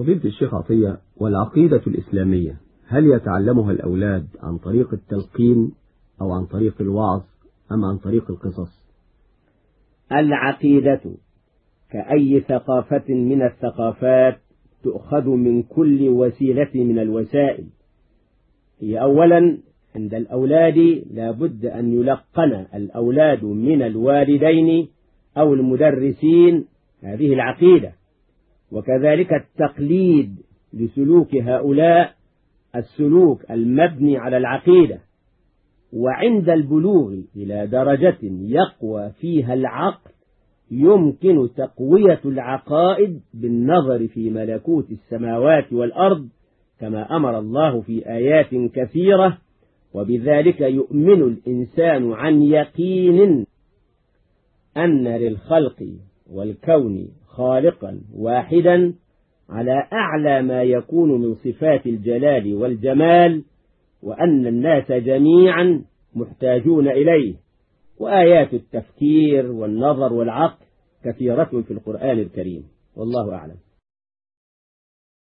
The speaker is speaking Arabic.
فضيلة الشيخ عطية، والعقيدة الإسلامية هل يتعلمها الأولاد عن طريق التلقين أو عن طريق الوعظ أم عن طريق القصص؟ العقيدة كأي ثقافة من الثقافات تؤخذ من كل وسيلة من الوسائل. هي أولا عند الأولاد لا بد أن يلقن الأولاد من الوالدين أو المدرسين هذه العقيدة، وكذلك التقليد لسلوك هؤلاء السلوك المبني على العقيدة. وعند البلوغ إلى درجة يقوى فيها العقل يمكن تقوية العقائد بالنظر في ملكوت السماوات والأرض كما أمر الله في آيات كثيرة، وبذلك يؤمن الإنسان عن يقين أن للخلق والكون خالقا واحدا على أعلى ما يكون من صفات الجلال والجمال، وأن الناس جميعا محتاجون إليه. وآيات التفكير والنظر والعقل كثيرة في القرآن الكريم، والله أعلم.